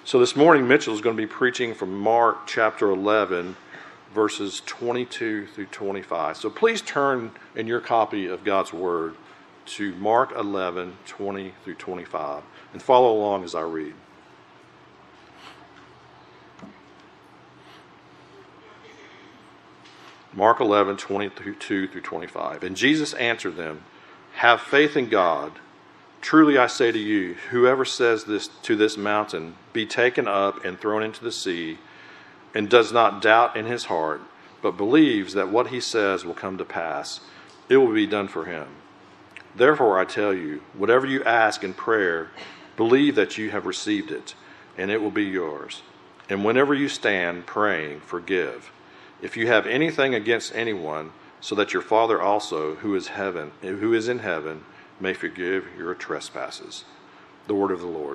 So this morning, Mitchell is going to be preaching from Mark chapter 11, verses 22 through 25. So please turn in your copy of God's Word to Mark 11, 20 through 25, and follow along as I read. Mark 11, 22 through 25. And Jesus answered them, "Have faith in God. Truly I say to you, whoever says this to this mountain, be taken up and thrown into the sea, and does not doubt in his heart, but believes that what he says will come to pass, it will be done for him. Therefore I tell you, whatever you ask in prayer, believe that you have received it, and it will be yours. And whenever you stand praying, forgive, if you have anything against anyone, so that your Father also, who is in heaven, may forgive your trespasses." The word of the Lord.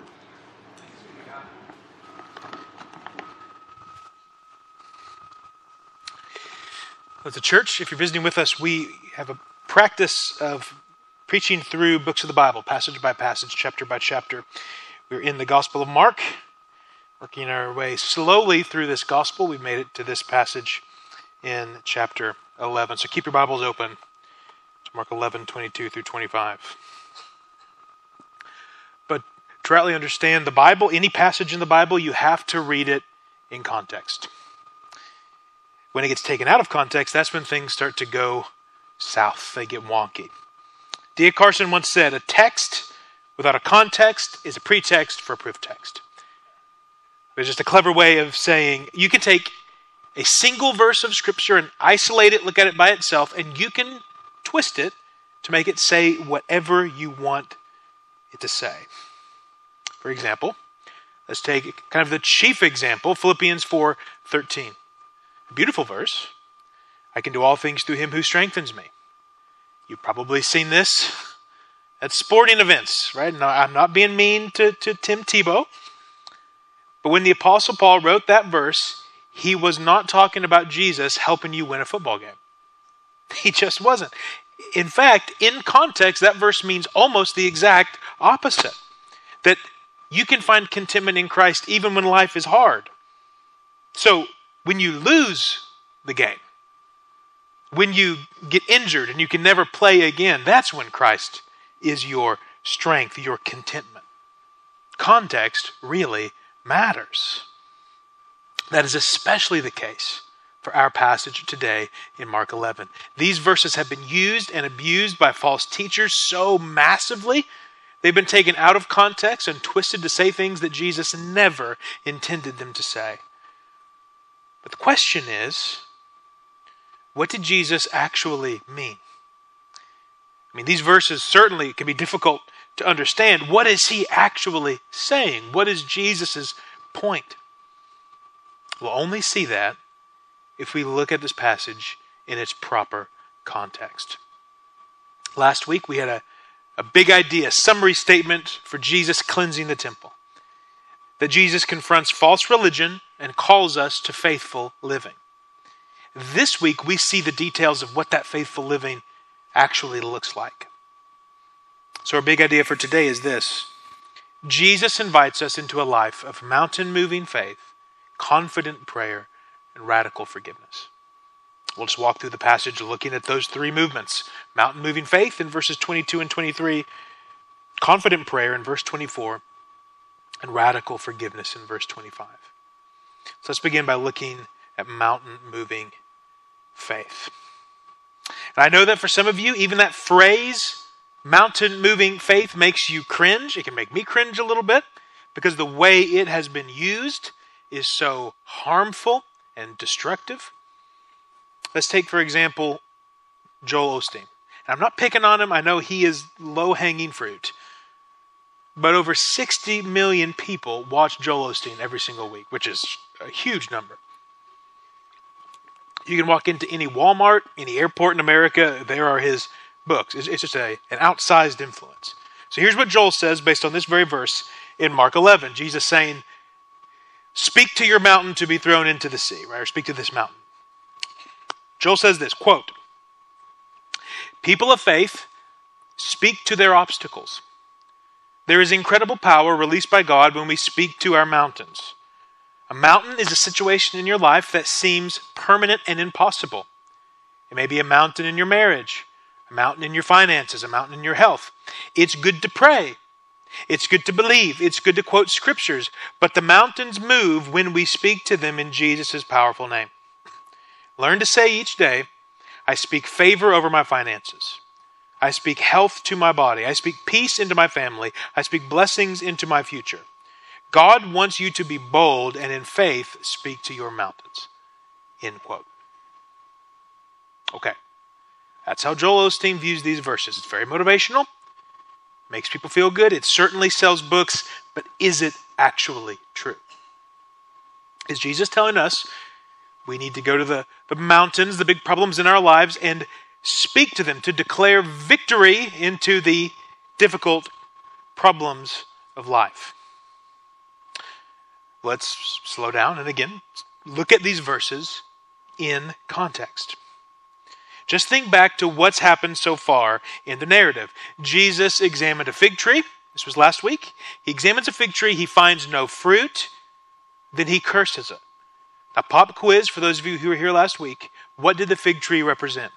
As a church, if you're visiting with us, we have a practice of preaching through books of the Bible, passage by passage, chapter by chapter. We're in the Gospel of Mark, working our way slowly through this Gospel. We've made it to this passage in chapter 11. So keep your Bibles open to Mark 11, 22 through 25. But to rightly understand the Bible, any passage in the Bible, you have to read it in context. When it gets taken out of context, that's when things start to go south. They get wonky. D.A. Carson once said, "A text without a context is a pretext for a proof text." It's just a clever way of saying you can take a single verse of Scripture and isolate it, look at it by itself, and you can twist it to make it say whatever you want it to say. For example, let's take kind of the chief example, Philippians 4:13. A beautiful verse. I can do all things through him who strengthens me. You've probably seen this at sporting events, right? Now, I'm not being mean to Tim Tebow, but when the Apostle Paul wrote that verse, he was not talking about Jesus helping you win a football game. He just wasn't. In fact, in context, that verse means almost the exact opposite. That you can find contentment in Christ even when life is hard. So, when you lose the game, when you get injured and you can never play again, that's when Christ is your strength, your contentment. Context really matters. That is especially the case for our passage today in Mark 11. These verses have been used and abused by false teachers so massively, they've been taken out of context and twisted to say things that Jesus never intended them to say. But the question is, what did Jesus actually mean? I mean, these verses certainly can be difficult to understand. What is he actually saying? What is Jesus' point? We'll only see that if we look at this passage in its proper context. Last week we had a big idea, a summary statement for Jesus cleansing the temple. That Jesus confronts false religion and calls us to faithful living. This week we see the details of what that faithful living actually looks like. So our big idea for today is this. Jesus invites us into a life of mountain-moving faith, confident prayer, and radical forgiveness. We'll just walk through the passage looking at those three movements. Mountain-moving faith in verses 22 and 23, confident prayer in verse 24, and radical forgiveness in verse 25. So let's begin by looking at mountain-moving faith. And I know that for some of you, even that phrase, mountain-moving faith, makes you cringe. It can make me cringe a little bit because the way it has been used is so harmful and destructive. Let's take, for example, Joel Osteen. And I'm not picking on him. I know he is low-hanging fruit. But over 60 million people watch Joel Osteen every single week, which is a huge number. You can walk into any Walmart, any airport in America, there are his books. It's just an outsized influence. So here's what Joel says based on this very verse in Mark 11. Jesus saying, speak to your mountain to be thrown into the sea, right? Or speak to this mountain. Joel says this, quote, people of faith speak to their obstacles. There is incredible power released by God when we speak to our mountains. A mountain is a situation in your life that seems permanent and impossible. It may be a mountain in your marriage, a mountain in your finances, a mountain in your health. It's good to pray. It's good to believe. It's good to quote scriptures. But the mountains move when we speak to them in Jesus' powerful name. Learn to say each day, I speak favor over my finances. I speak health to my body. I speak peace into my family. I speak blessings into my future. God wants you to be bold and in faith speak to your mountains. End quote. Okay. That's how Joel Osteen views these verses. It's very motivational. Makes people feel good. It certainly sells books, but is it actually true? Is Jesus telling us we need to go to the mountains, the big problems in our lives, and speak to them to declare victory into the difficult problems of life? Let's slow down and again, look at these verses in context. Just think back to what's happened so far in the narrative. Jesus examined a fig tree. This was last week. He examines a fig tree. He finds no fruit. Then he curses it. Now, pop quiz for those of you who were here last week. What did the fig tree represent?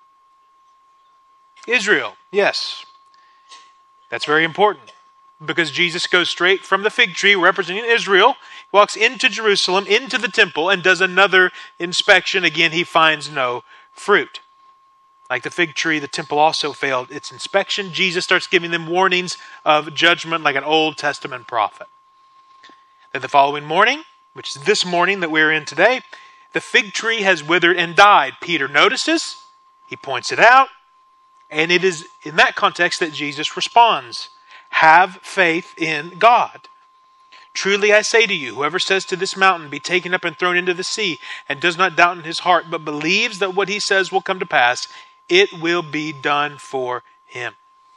Israel. Yes. That's very important because Jesus goes straight from the fig tree representing Israel, walks into Jerusalem, into the temple, and does another inspection. Again, he finds no fruit. Like the fig tree, the temple also failed its inspection. Jesus starts giving them warnings of judgment like an Old Testament prophet. Then the following morning, which is this morning that we're in today, the fig tree has withered and died. Peter notices, he points it out, and it is in that context that Jesus responds. Have faith in God. Truly I say to you, whoever says to this mountain, be taken up and thrown into the sea, and does not doubt in his heart, but believes that what he says will come to pass, it will be done for him.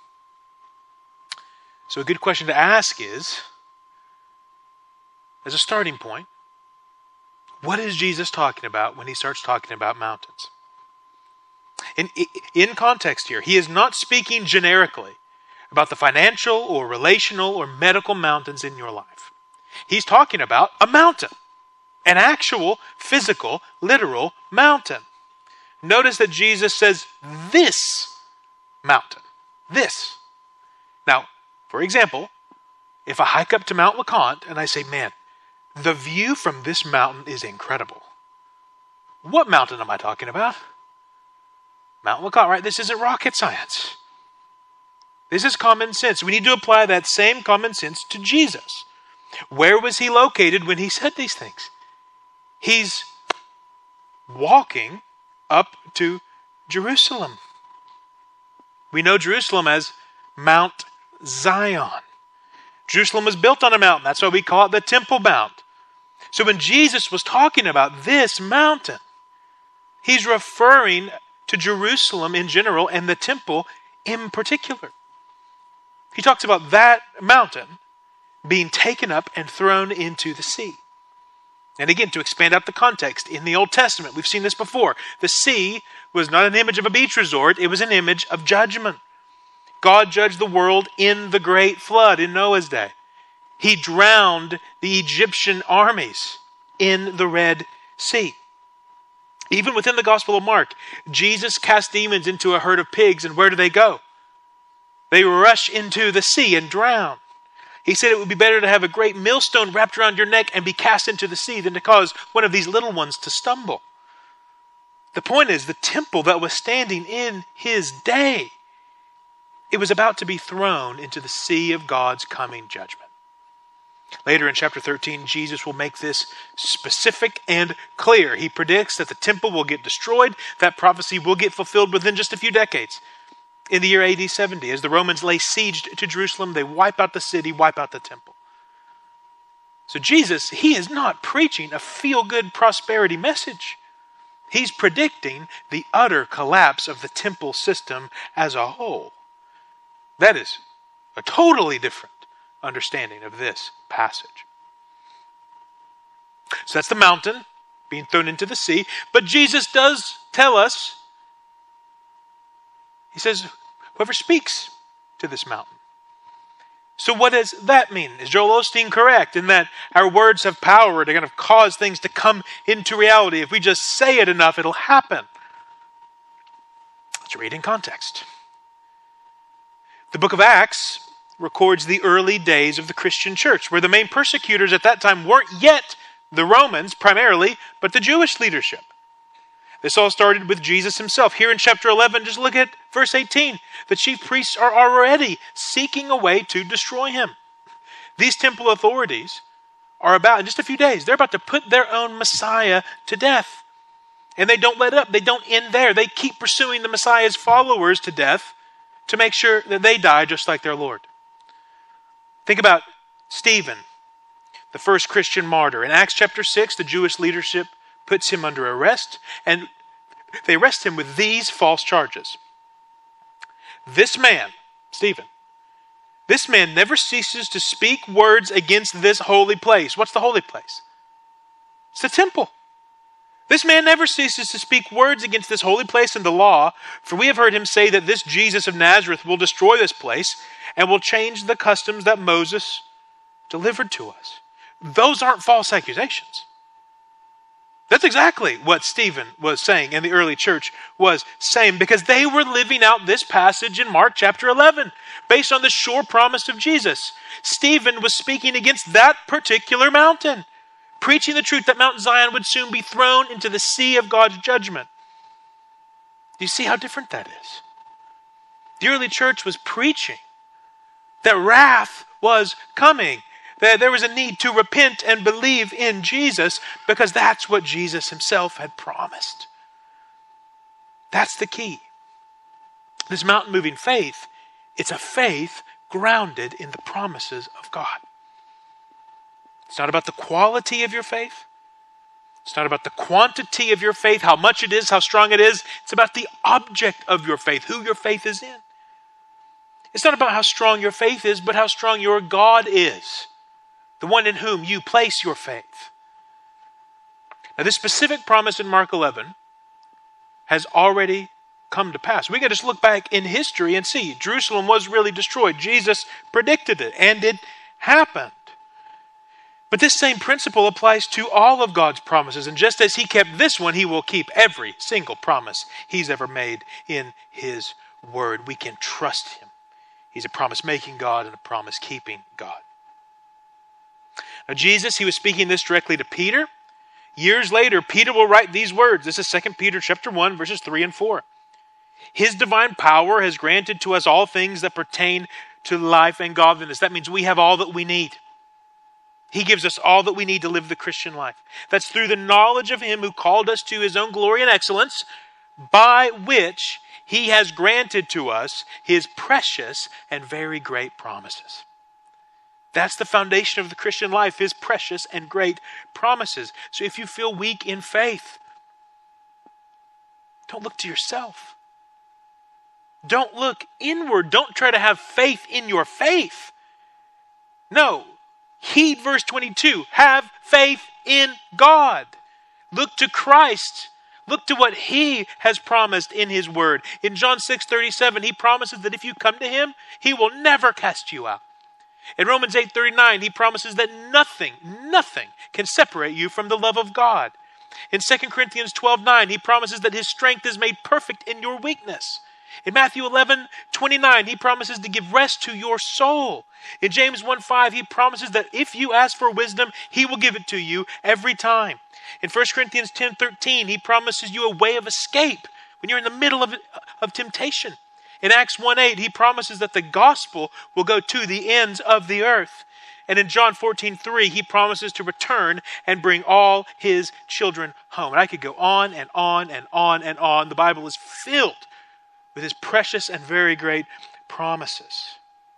So a good question to ask is, as a starting point, what is Jesus talking about when he starts talking about mountains? In context here, he is not speaking generically about the financial or relational or medical mountains in your life. He's talking about a mountain, an actual, physical, literal mountain. Notice that Jesus says, this mountain. This. Now, for example, if I hike up to Mount LeConte and I say, man, the view from this mountain is incredible. What mountain am I talking about? Mount LeConte, right? This isn't rocket science. This is common sense. We need to apply that same common sense to Jesus. Where was he located when he said these things? He's walking up to Jerusalem. We know Jerusalem as Mount Zion. Jerusalem was built on a mountain. That's why we call it the Temple Mount. So when Jesus was talking about this mountain, he's referring to Jerusalem in general and the temple in particular. He talks about that mountain being taken up and thrown into the sea. And again, to expand out the context, in the Old Testament, we've seen this before. The sea was not an image of a beach resort, it was an image of judgment. God judged the world in the great flood in Noah's day. He drowned the Egyptian armies in the Red Sea. Even within the Gospel of Mark, Jesus cast demons into a herd of pigs, and where do they go? They rush into the sea and drown. He said it would be better to have a great millstone wrapped around your neck and be cast into the sea than to cause one of these little ones to stumble. The point is, the temple that was standing in his day, it was about to be thrown into the sea of God's coming judgment. Later in chapter 13, Jesus will make this specific and clear. He predicts that the temple will get destroyed. That prophecy will get fulfilled within just a few decades. In the year AD 70, as the Romans lay siege to Jerusalem, they wipe out the city, wipe out the temple. So Jesus, he is not preaching a feel-good prosperity message. He's predicting the utter collapse of the temple system as a whole. That is a totally different understanding of this passage. So that's the mountain being thrown into the sea. But Jesus does tell us, he says, whoever speaks to this mountain. So what does that mean? Is Joel Osteen correct in that our words have power to kind of cause things to come into reality? If we just say it enough, it'll happen. Let's read in context. The book of Acts records the early days of the Christian church, where the main persecutors at that time weren't yet the Romans primarily, but the Jewish leadership. This all started with Jesus himself. Here in chapter 11, just look at verse 18. The chief priests are already seeking a way to destroy him. These temple authorities are about, in just a few days, they're about to put their own Messiah to death. And they don't let up. They don't end there. They keep pursuing the Messiah's followers to death to make sure that they die just like their Lord. Think about Stephen, the first Christian martyr. In Acts chapter 6, the Jewish leadership puts him under arrest, and they arrest him with these false charges. This man, Stephen, this man never ceases to speak words against this holy place. What's the holy place? It's the temple. This man never ceases to speak words against this holy place and the law, for we have heard him say that this Jesus of Nazareth will destroy this place and will change the customs that Moses delivered to us. Those aren't false accusations. That's exactly what Stephen was saying and the early church was saying, because they were living out this passage in Mark chapter 11 based on the sure promise of Jesus. Stephen was speaking against that particular mountain, preaching the truth that Mount Zion would soon be thrown into the sea of God's judgment. Do you see how different that is? The early church was preaching that wrath was coming, that there was a need to repent and believe in Jesus because that's what Jesus himself had promised. That's the key. This mountain-moving faith, it's a faith grounded in the promises of God. It's not about the quality of your faith. It's not about the quantity of your faith, how much it is, how strong it is. It's about the object of your faith, who your faith is in. It's not about how strong your faith is, but how strong your God is, the one in whom you place your faith. Now, this specific promise in Mark 11 has already come to pass. We can just look back in history and see Jerusalem was really destroyed. Jesus predicted it, and it happened. But this same principle applies to all of God's promises. And just as he kept this one, he will keep every single promise he's ever made in his word. We can trust him. He's a promise-making God and a promise-keeping God. Now Jesus, he was speaking this directly to Peter. Years later, Peter will write these words. This is 2 Peter chapter 1, verses 3 and 4. His divine power has granted to us all things that pertain to life and godliness. That means we have all that we need. He gives us all that we need to live the Christian life. That's through the knowledge of him who called us to his own glory and excellence, by which he has granted to us his precious and very great promises. That's the foundation of the Christian life, his precious and great promises. So if you feel weak in faith, don't look to yourself. Don't look inward. Don't try to have faith in your faith. No. Heed verse 22. Have faith in God. Look to Christ. Look to what he has promised in his word. In John 6:37, he promises that if you come to him, he will never cast you out. In Romans 8:39, he promises that nothing can separate you from the love of God. In 2 Corinthians 12:9, he promises that his strength is made perfect in your weakness. In Matthew 11:29, he promises to give rest to your soul. In James 1:5, he promises that if you ask for wisdom, he will give it to you every time. In 1 Corinthians 10:13, he promises you a way of escape when you're in the middle of temptation. In Acts 1:8, he promises that the gospel will go to the ends of the earth. And in John 14:3, he promises to return and bring all his children home. And I could go on and on and on and on. The Bible is filled with his precious and very great promises.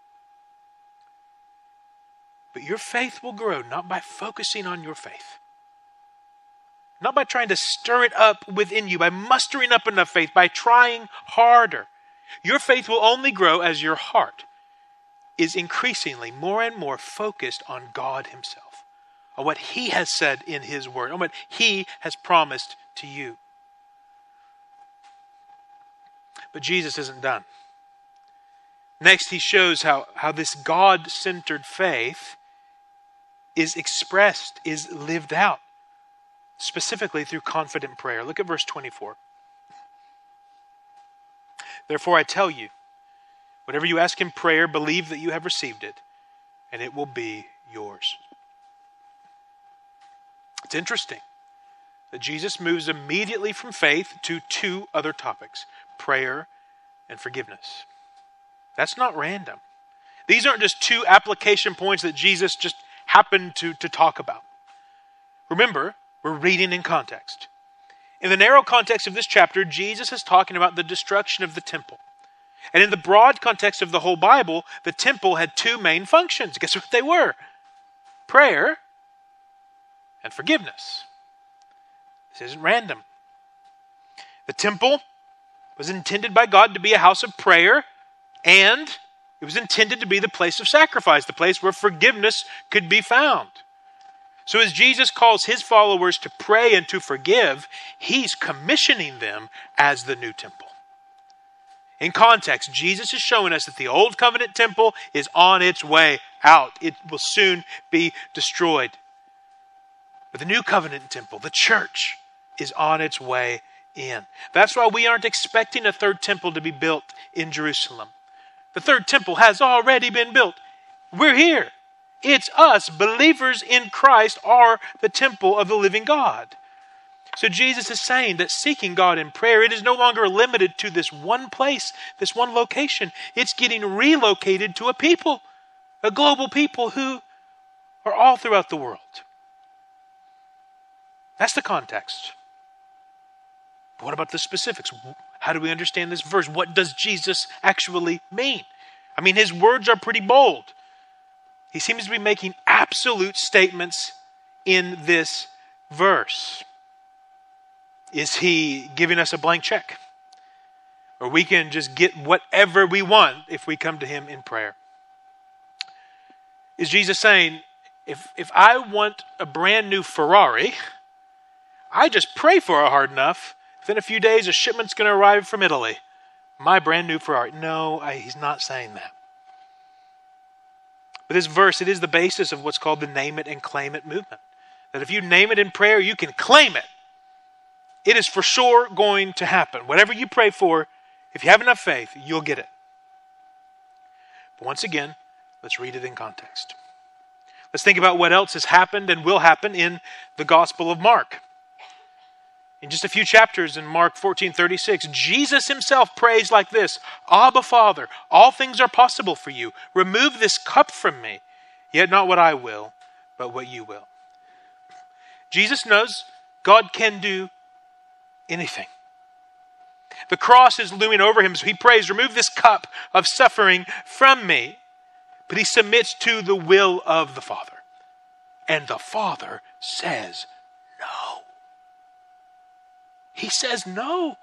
But your faith will grow not by focusing on your faith, not by trying to stir it up within you, by mustering up enough faith, by trying harder. Your faith will only grow as your heart is increasingly more and more focused on God himself, on what he has said in his word, on what he has promised to you. But Jesus isn't done. Next, he shows how this God-centered faith is expressed, is lived out, specifically through confident prayer. Look at verse 24. Therefore I tell you, whatever you ask in prayer, believe that you have received it, and it will be yours. It's interesting that Jesus moves immediately from faith to two other topics, prayer and forgiveness. That's not random. These aren't just two application points that Jesus just happened to talk about. Remember, we're reading in context. In the narrow context of this chapter, Jesus is talking about the destruction of the temple. And in the broad context of the whole Bible, the temple had two main functions. Guess what they were? Prayer and forgiveness. This isn't random. The temple was intended by God to be a house of prayer, and it was intended to be the place of sacrifice, the place where forgiveness could be found. So as Jesus calls his followers to pray and to forgive, he's commissioning them as the new temple. In context, Jesus is showing us that the old covenant temple is on its way out. It will soon be destroyed. But the new covenant temple, the church, is on its way in. That's why we aren't expecting a third temple to be built in Jerusalem. The third temple has already been built. We're here. It's us, believers in Christ, are the temple of the living God. So Jesus is saying that seeking God in prayer, it is no longer limited to this one place, this one location. It's getting relocated to a people, a global people who are all throughout the world. That's the context. But what about the specifics? How do we understand this verse? What does Jesus actually mean? I mean, his words are pretty bold. He seems to be making absolute statements in this verse. Is he giving us a blank check? Or we can just get whatever we want if we come to him in prayer? Is Jesus saying, if I want a brand new Ferrari, I just pray for it hard enough, within a few days a shipment's going to arrive from Italy. My brand new Ferrari. No, he's not saying that. But this verse, it is the basis of what's called the name it and claim it movement. That if you name it in prayer, you can claim it. It is for sure going to happen. Whatever you pray for, if you have enough faith, you'll get it. But once again, let's read it in context. Let's think about what else has happened and will happen in the Gospel of Mark. In just a few chapters in Mark 14:36, Jesus himself prays like this: Abba, Father, all things are possible for you. Remove this cup from me, yet not what I will, but what you will. Jesus knows God can do anything. The cross is looming over him, so he prays, remove this cup of suffering from me. But he submits to the will of the Father. And the Father says no. He says no.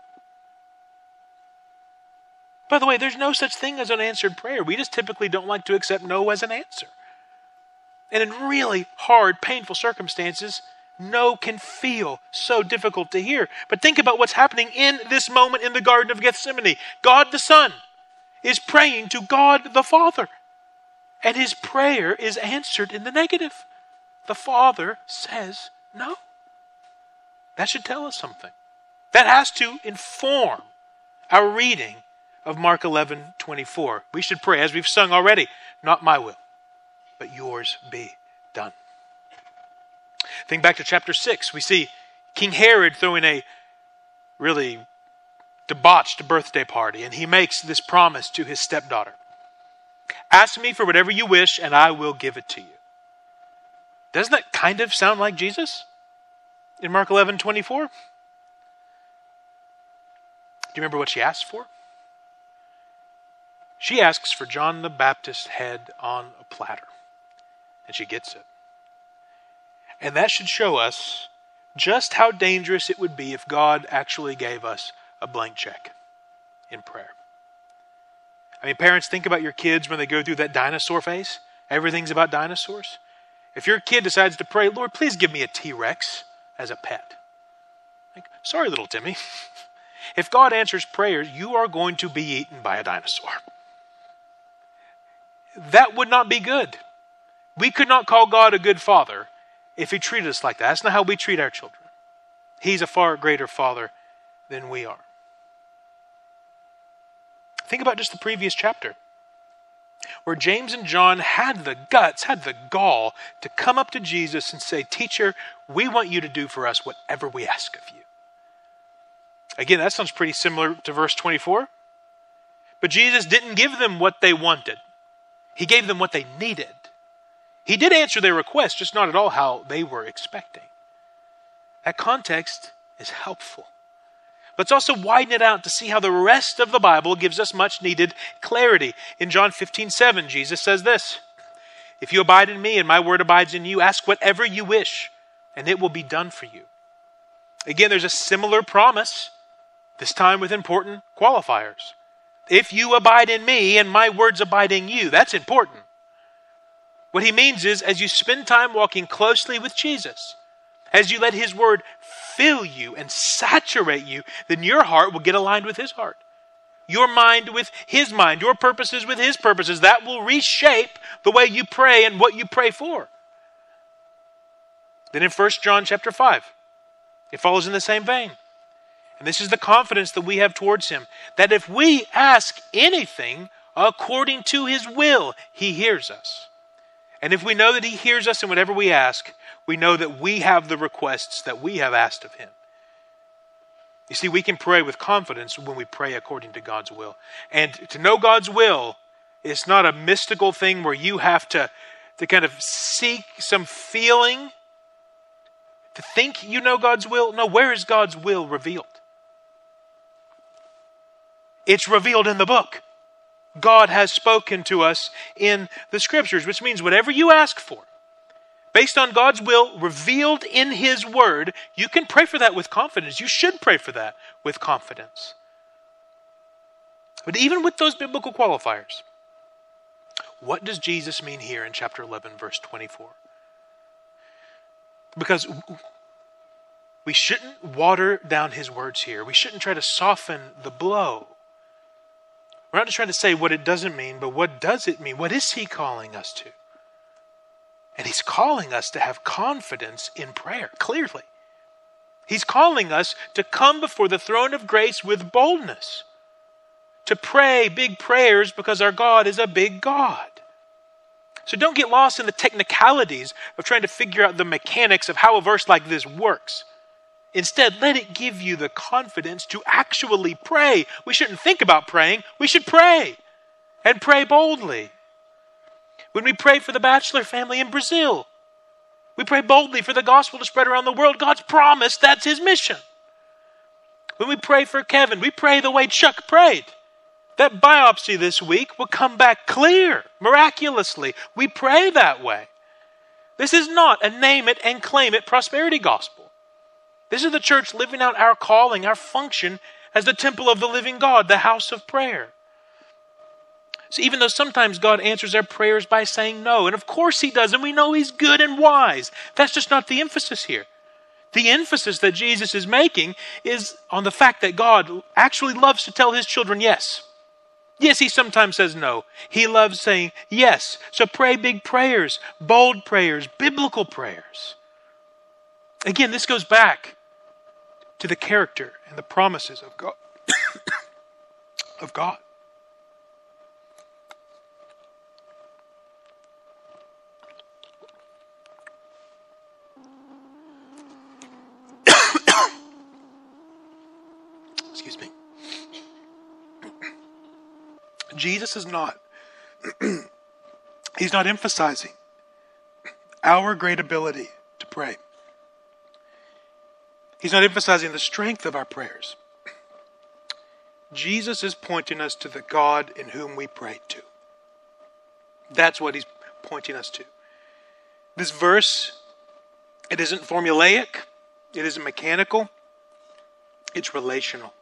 By the way, there's no such thing as unanswered prayer. We just typically don't like to accept no as an answer. And in really hard, painful circumstances, no can feel so difficult to hear. But think about what's happening in this moment in the Garden of Gethsemane. God the Son is praying to God the Father. And his prayer is answered in the negative. The Father says no. That should tell us something. That has to inform our reading of Mark 11:24. We should pray, as we've sung already, not my will, but yours be done. Think back to chapter 6. We see King Herod throwing a really debauched birthday party, and he makes this promise to his stepdaughter. Ask me for whatever you wish, and I will give it to you. Doesn't that kind of sound like Jesus in Mark 11:24? Do you remember what she asked for? She asks for John the Baptist's head on a platter. And she gets it. And that should show us just how dangerous it would be if God actually gave us a blank check in prayer. I mean, parents, think about your kids when they go through that dinosaur phase. Everything's about dinosaurs. If your kid decides to pray, Lord, please give me a T-Rex as a pet. Like, sorry, little Timmy. If God answers prayers, you are going to be eaten by a dinosaur. that would not be good. We could not call God a good father if he treated us like that. That's not how we treat our children. He's a far greater father than we are. Think about just the previous chapter, where James and John had the guts, had the gall to come up to Jesus and say, "Teacher, we want you to do for us whatever we ask of you." Again, that sounds pretty similar to verse 24. But Jesus didn't give them what they wanted. He gave them what they needed. He did answer their request, just not at all how they were expecting. That context is helpful. Let's also widen it out to see how the rest of the Bible gives us much needed clarity. In John 15:7, Jesus says this, "If you abide in me and my word abides in you, ask whatever you wish, and it will be done for you." Again, there's a similar promise, this time with important qualifiers. If you abide in me and my words abide in you, that's important. What he means is, as you spend time walking closely with Jesus, as you let his word fill you and saturate you, then your heart will get aligned with his heart. Your mind with his mind, your purposes with his purposes. That will reshape the way you pray and what you pray for. Then in 1 John chapter 5, it follows in the same vein. And this is the confidence that we have towards him, that if we ask anything according to his will, he hears us. And if we know that he hears us in whatever we ask, we know that we have the requests that we have asked of him. You see, we can pray with confidence when we pray according to God's will. And to know God's will is not a mystical thing where you have to kind of seek some feeling to think you know God's will. No, where is God's will revealed? It's revealed in the book. God has spoken to us in the scriptures, which means whatever you ask for, based on God's will revealed in his word, you can pray for that with confidence. You should pray for that with confidence. But even with those biblical qualifiers, what does Jesus mean here in chapter 11, verse 24? Because we shouldn't water down his words here. We shouldn't try to soften the blow. We're not just trying to say what it doesn't mean, but what does it mean? What is he calling us to? And he's calling us to have confidence in prayer, clearly. He's calling us to come before the throne of grace with boldness, to pray big prayers because our God is a big God. So don't get lost in the technicalities of trying to figure out the mechanics of how a verse like this works. Instead, let it give you the confidence to actually pray. We shouldn't think about praying. We should pray, and pray boldly. When we pray for the Bachelor family in Brazil, we pray boldly for the gospel to spread around the world. God's promised that's his mission. When we pray for Kevin, we pray the way Chuck prayed. That biopsy this week will come back clear, miraculously. We pray that way. This is not a name it and claim it prosperity gospel. This is the church living out our calling, our function as the temple of the living God, the house of prayer. So even though sometimes God answers our prayers by saying no, and of course he does, and we know he's good and wise, that's just not the emphasis here. The emphasis that Jesus is making is on the fact that God actually loves to tell his children yes. Yes, he sometimes says no. He loves saying yes. So pray big prayers, bold prayers, biblical prayers. Again, this goes back to the character and the promises of God. of God. Excuse me. Jesus is not, he's not emphasizing our great ability to pray. He's not emphasizing the strength of our prayers. Jesus is pointing us to the God in whom we pray to. That's what he's pointing us to. This verse, it isn't formulaic, it isn't mechanical, it's relational.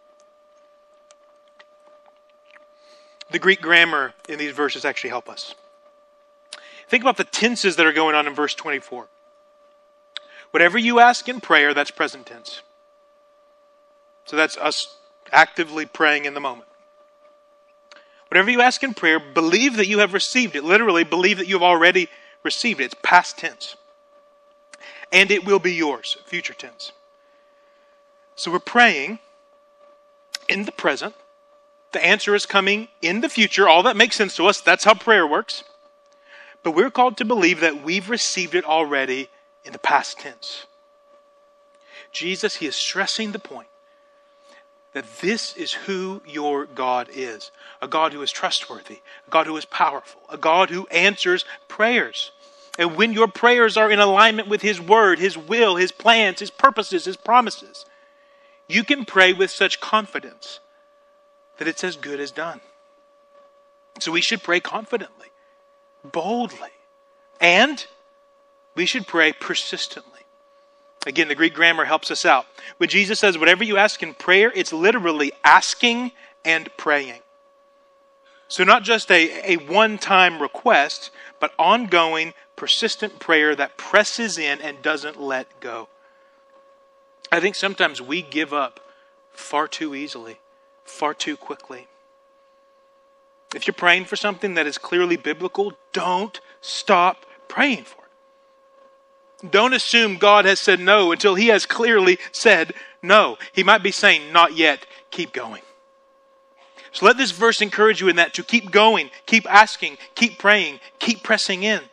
The Greek grammar in these verses actually help us. Think about the tenses that are going on in verse 24. Whatever you ask in prayer, that's present tense. So that's us actively praying in the moment. Whatever you ask in prayer, believe that you have received it. Literally, believe that you have already received it. It's past tense. And it will be yours, future tense. So we're praying in the present. The answer is coming in the future. All that makes sense to us. That's how prayer works. But we're called to believe that we've received it already in the past tense. Jesus, he is stressing the point that this is who your God is. A God who is trustworthy, a God who is powerful, a God who answers prayers. And when your prayers are in alignment with his word, his will, his plans, his purposes, his promises, you can pray with such confidence that it's as good as done. So we should pray confidently, boldly, and we should pray persistently. Again, the Greek grammar helps us out. When Jesus says, whatever you ask in prayer, it's literally asking and praying. So not just a one-time request, but ongoing, persistent prayer that presses in and doesn't let go. I think sometimes we give up far too easily, far too quickly. If you're praying for something that is clearly biblical, don't stop praying for it. Don't assume God has said no until he has clearly said no. He might be saying, not yet, keep going. So let this verse encourage you in that, to keep going, keep asking, keep praying, keep pressing in.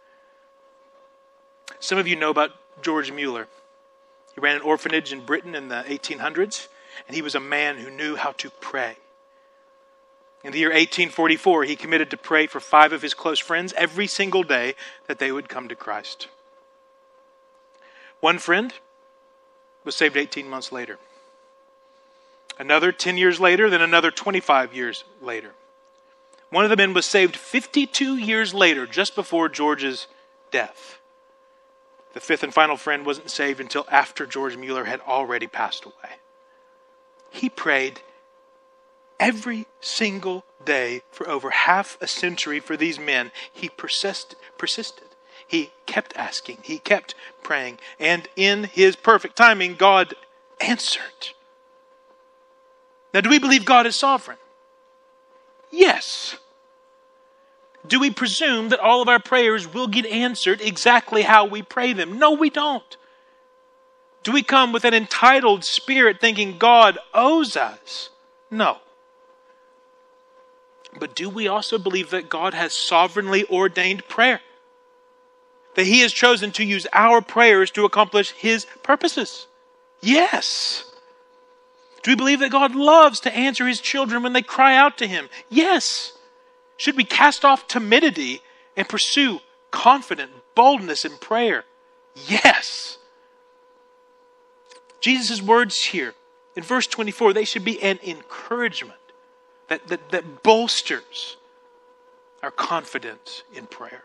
Some of you know about George Mueller. He ran an orphanage in Britain in the 1800s, and he was a man who knew how to pray. In the year 1844, he committed to pray for 5 of his close friends every single day that they would come to Christ. One friend was saved 18 months later. Another 10 years later, then another 25 years later. One of the men was saved 52 years later, just before George's death. The 5th and final friend wasn't saved until after George Mueller had already passed away. He prayed every single day for over half a century for these men. He persisted. He kept asking. He kept praying. And in his perfect timing, God answered. Now, do we believe God is sovereign? Yes. Do we presume that all of our prayers will get answered exactly how we pray them? No, we don't. Do we come with an entitled spirit thinking God owes us? No. But do we also believe that God has sovereignly ordained prayer? That he has chosen to use our prayers to accomplish his purposes? Yes. Do we believe that God loves to answer his children when they cry out to him? Yes. Should we cast off timidity and pursue confident boldness in prayer? Yes. Jesus' words here in verse 24, they should be an encouragement that bolsters our confidence in prayer.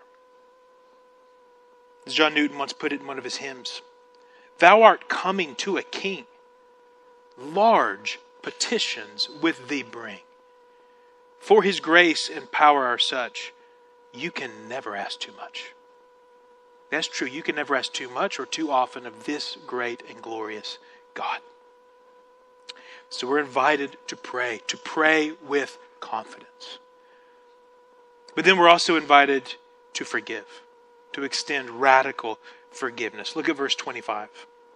As John Newton once put it in one of his hymns, thou art coming to a king, large petitions with thee bring. For his grace and power are such, you can never ask too much. That's true. You can never ask too much or too often of this great and glorious God. So we're invited to pray with confidence. But then we're also invited to forgive, to extend radical forgiveness. Look at verse 25.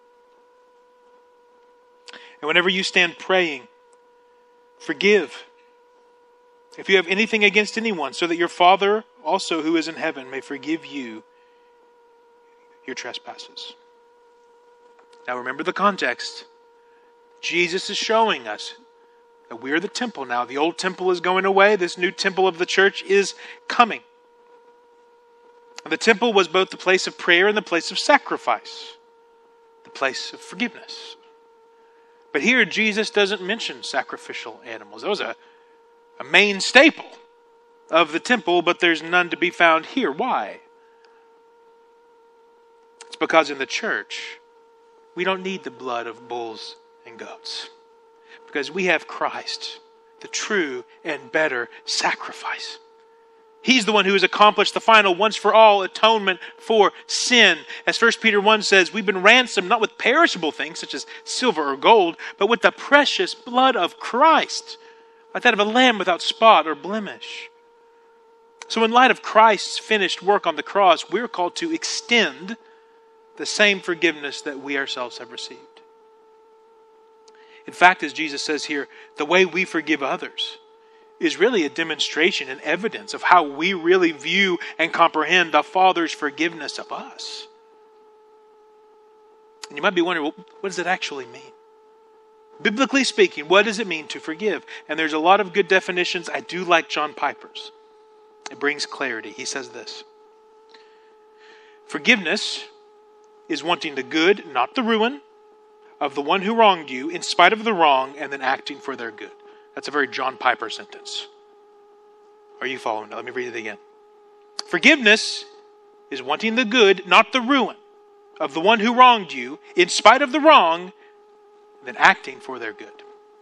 And whenever you stand praying, forgive if you have anything against anyone, so that your Father also who is in heaven may forgive you your trespasses. Now remember the context. Jesus is showing us that we're the temple now. The old temple is going away. This new temple of the church is coming. And the temple was both the place of prayer and the place of sacrifice, the place of forgiveness. But here Jesus doesn't mention sacrificial animals. That was a main staple of the temple, but there's none to be found here. Why? It's because in the church, we don't need the blood of bulls and goats. Because we have Christ, the true and better sacrifice. He's the one who has accomplished the final once for all atonement for sin. As 1 Peter 1 says, we've been ransomed not with perishable things such as silver or gold, but with the precious blood of Christ, like that of a lamb without spot or blemish. So in light of Christ's finished work on the cross, we're called to extend the same forgiveness that we ourselves have received. In fact, as Jesus says here, the way we forgive others is really a demonstration and evidence of how we really view and comprehend the Father's forgiveness of us. And you might be wondering, well, what does it actually mean? Biblically speaking, what does it mean to forgive? And there's a lot of good definitions. I do like John Piper's. It brings clarity. He says this: forgiveness is wanting the good, not the ruin, of the one who wronged you in spite of the wrong and then acting for their good. That's a very John Piper sentence. Are you following? Let me read it again. Forgiveness is wanting the good, not the ruin, of the one who wronged you in spite of the wrong and then acting for their good.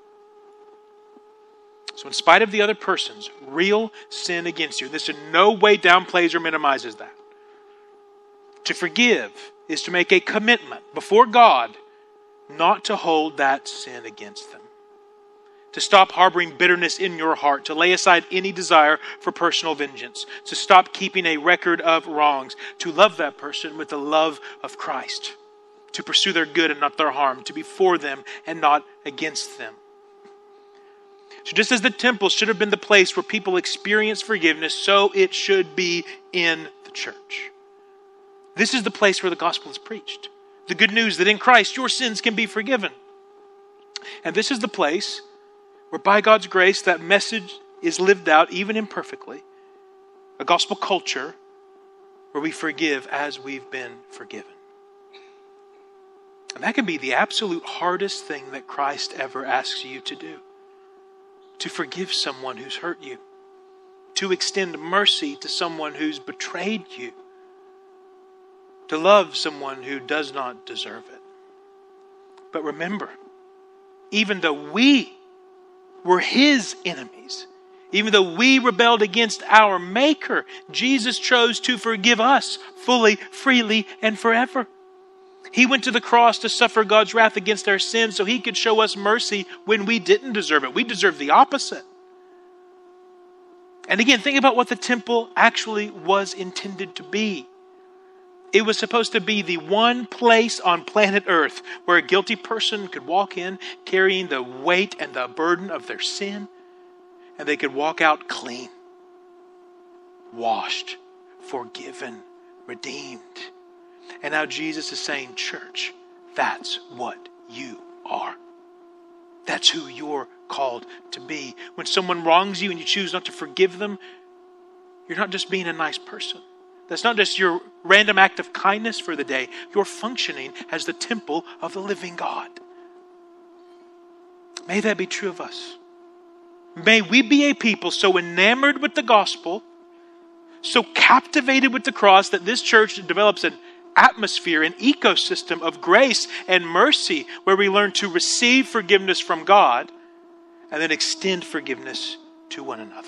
So in spite of the other person's real sin against you, this in no way downplays or minimizes that. To forgive is to make a commitment before God not to hold that sin against them. To stop harboring bitterness in your heart, to lay aside any desire for personal vengeance, to stop keeping a record of wrongs, to love that person with the love of Christ, to pursue their good and not their harm, to be for them and not against them. So just as the temple should have been the place where people experience forgiveness, so it should be in the church. This is the place where the gospel is preached. The good news that in Christ your sins can be forgiven. And this is the place where by God's grace that message is lived out even imperfectly. A gospel culture where we forgive as we've been forgiven. And that can be the absolute hardest thing that Christ ever asks you to do. To forgive someone who's hurt you. To extend mercy to someone who's betrayed you. To love someone who does not deserve it. But remember, even though we were His enemies, even though we rebelled against our Maker, Jesus chose to forgive us fully, freely, and forever. He went to the cross to suffer God's wrath against our sins so He could show us mercy when we didn't deserve it. We deserved the opposite. And again, think about what the temple actually was intended to be. It was supposed to be the one place on planet Earth where a guilty person could walk in carrying the weight and the burden of their sin, and they could walk out clean, washed, forgiven, redeemed. And now Jesus is saying, church, that's what you are. That's who you're called to be. When someone wrongs you and you choose not to forgive them, you're not just being a nice person. That's not just your random act of kindness for the day. You're functioning as the temple of the living God. May that be true of us. May we be a people so enamored with the gospel, so captivated with the cross, that this church develops an atmosphere, an ecosystem of grace and mercy where we learn to receive forgiveness from God and then extend forgiveness to one another.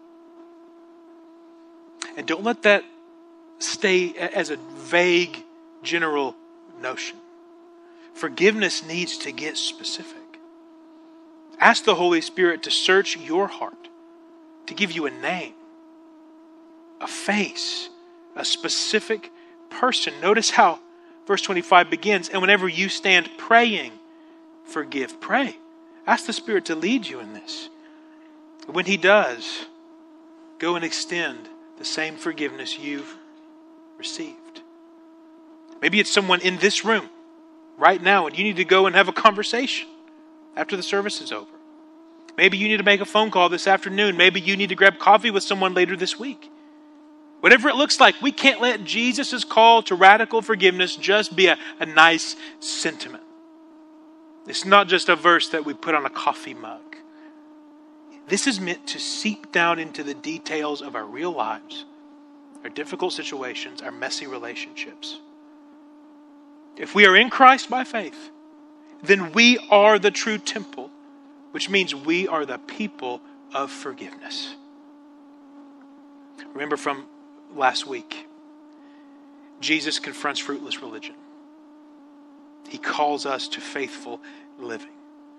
And don't let that stay as a vague, general notion. Forgiveness needs to get specific. Ask the Holy Spirit to search your heart, to give you a name, a face, a specific person. Notice how verse 25 begins. And whenever you stand praying, forgive. Pray. Ask the Spirit to lead you in this. When He does, go and extend the same forgiveness you've received. Maybe it's someone in this room right now and you need to go and have a conversation after the service is over. Maybe you need to make a phone call this afternoon. Maybe you need to grab coffee with someone later this week. Whatever it looks like, we can't let Jesus' call to radical forgiveness just be a nice sentiment. It's not just a verse that we put on a coffee mug. This is meant to seep down into the details of our real lives, our difficult situations, our messy relationships. If we are in Christ by faith, then we are the true temple, which means we are the people of forgiveness. Remember from last week, Jesus confronts fruitless religion. He calls us to faithful living.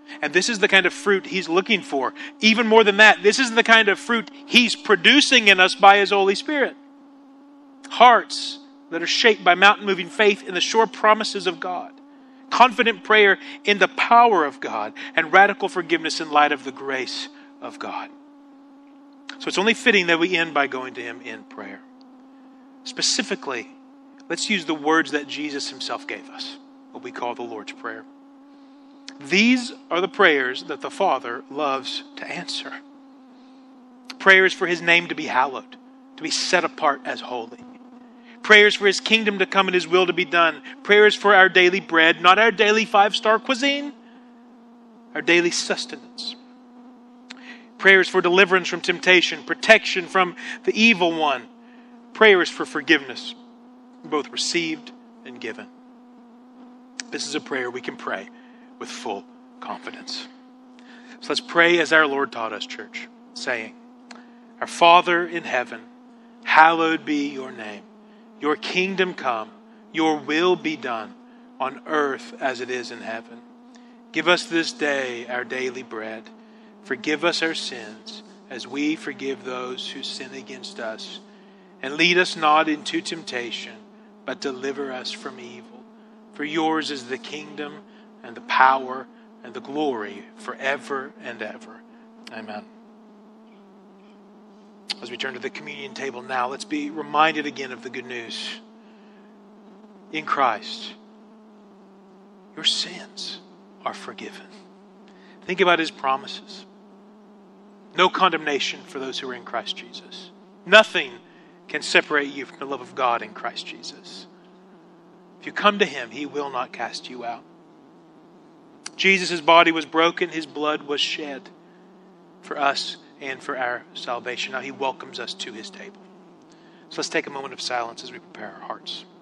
And this is the kind of fruit he's looking for. Even more than that, this is the kind of fruit he's producing in us by his Holy Spirit. Hearts that are shaped by mountain-moving faith in the sure promises of God. Confident prayer in the power of God. And radical forgiveness in light of the grace of God. So it's only fitting that we end by going to him in prayer. Specifically, let's use the words that Jesus himself gave us, what we call the Lord's Prayer. These are the prayers that the Father loves to answer. Prayers for his name to be hallowed, to be set apart as holy. Prayers for his kingdom to come and his will to be done. Prayers for our daily bread, not our daily 5-star cuisine, our daily sustenance. Prayers for deliverance from temptation, protection from the evil one. Prayers for forgiveness, both received and given. This is a prayer we can pray with full confidence. So let's pray as our Lord taught us, church, saying, Our Father in heaven, hallowed be your name. Your kingdom come, your will be done on earth as it is in heaven. Give us this day our daily bread. Forgive us our sins as we forgive those who sin against us. And lead us not into temptation, but deliver us from evil. For yours is the kingdom and the power and the glory forever and ever. Amen. As we turn to the communion table now, let's be reminded again of the good news. In Christ, your sins are forgiven. Think about his promises. No condemnation for those who are in Christ Jesus. Nothing can separate you from the love of God in Christ Jesus. If you come to him, he will not cast you out. Jesus' body was broken, his blood was shed for us and for our salvation. Now he welcomes us to his table. So let's take a moment of silence as we prepare our hearts.